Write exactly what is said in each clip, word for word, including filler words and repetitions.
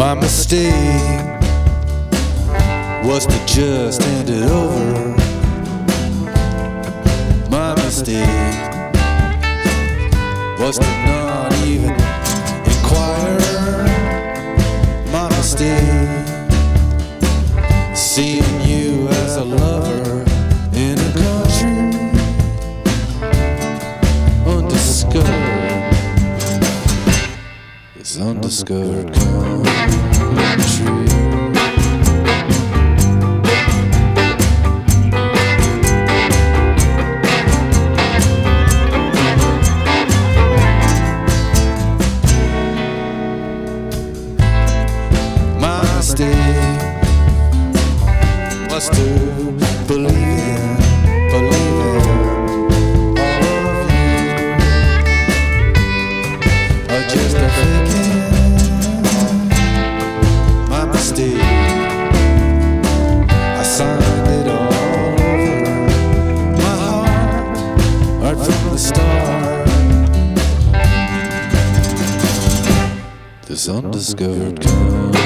My mistake was to just hand it over. My mistake was to not even inquire. My mistake, seeing you as a lover in a country undiscovered. This undiscovered country. Was to believe in, believe in all of you are just a faking. My mistake, I signed it all over my heart, right from the start. This undiscovered country.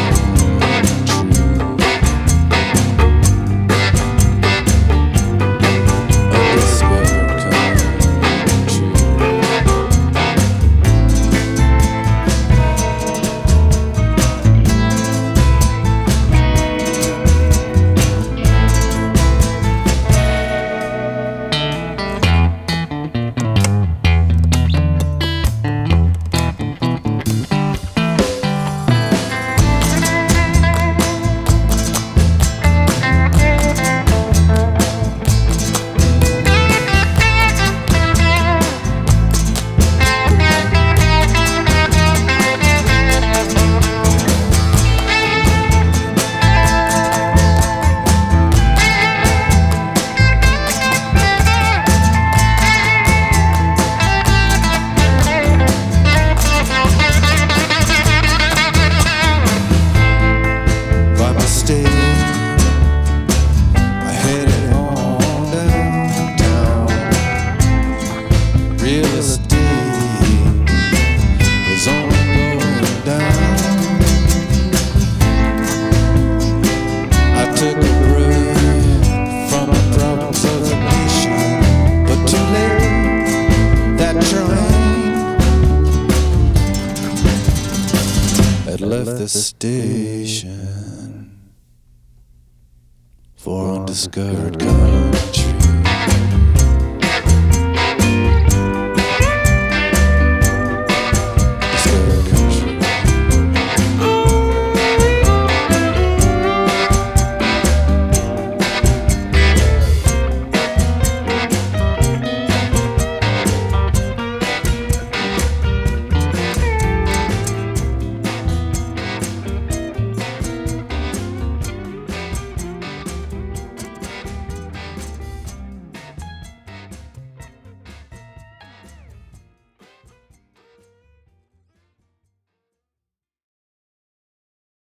Left the station for undiscovered country.